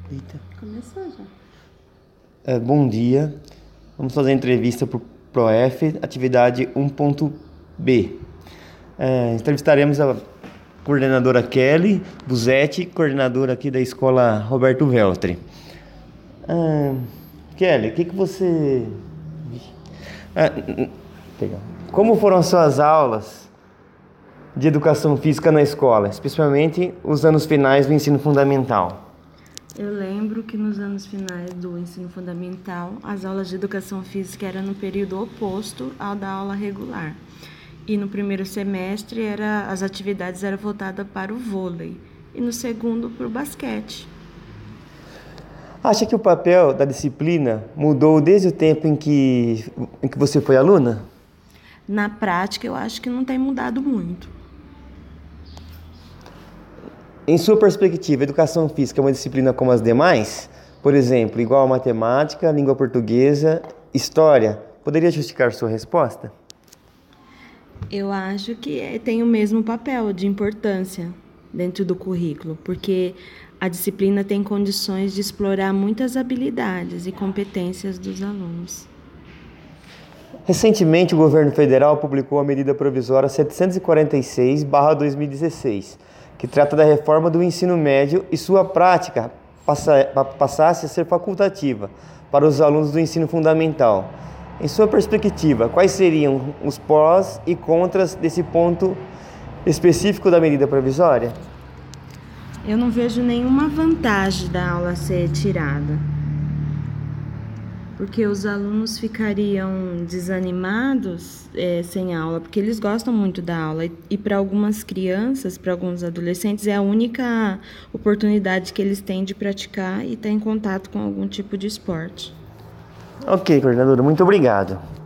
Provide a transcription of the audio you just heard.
Eita. Começou já. Bom dia. Vamos fazer a entrevista para o ProF, atividade 1.b. Entrevistaremos a coordenadora Kelly Buzetti, coordenadora aqui da escola Roberto Veltri. Kelly, o que você... Como foram as suas aulas de educação física na escola, especialmente os anos finais do ensino fundamental? Eu lembro que nos anos finais do ensino fundamental, as aulas de educação física eram no período oposto ao da aula regular. E no primeiro semestre as atividades eram voltadas para o vôlei e no segundo para o basquete. Acha que o papel da disciplina mudou desde o tempo em que você foi aluna? Na prática, eu acho que não tem mudado muito. Em sua perspectiva, a educação física é uma disciplina como as demais? Por exemplo, igual a matemática, língua portuguesa, história? Poderia justificar sua resposta? Eu acho que tem o mesmo papel de importância dentro do currículo, porque a disciplina tem condições de explorar muitas habilidades e competências dos alunos. Recentemente, o governo federal publicou a medida provisória 746/2016, que trata da reforma do ensino médio e sua prática passasse a ser facultativa para os alunos do ensino fundamental. Em sua perspectiva, quais seriam os prós e contras desse ponto específico da medida provisória? Eu não vejo nenhuma vantagem da aula ser tirada, porque os alunos ficariam desanimados sem aula, porque eles gostam muito da aula. E para algumas crianças, para alguns adolescentes, é a única oportunidade que eles têm de praticar e estar em contato com algum tipo de esporte. Ok, coordenadora, muito obrigado.